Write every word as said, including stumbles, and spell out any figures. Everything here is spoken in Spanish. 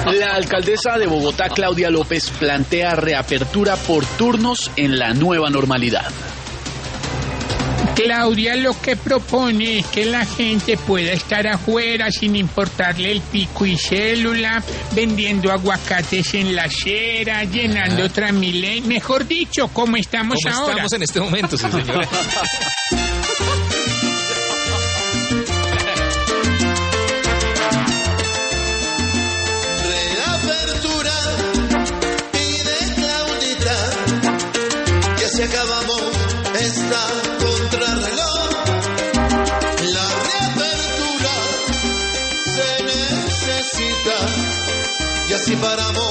La alcaldesa de Bogotá, Claudia López, plantea reapertura por turnos en la nueva normalidad. Claudia lo que propone es que la gente pueda estar afuera sin importarle el pico y célula, vendiendo aguacates en la acera, llenando ah. Tramilé, mejor dicho, como estamos como ahora. Estamos en este momento, sí, señor. Reapertura pide Claudita, que si acabamos esta contrarreloj, la reapertura se necesita y así paramos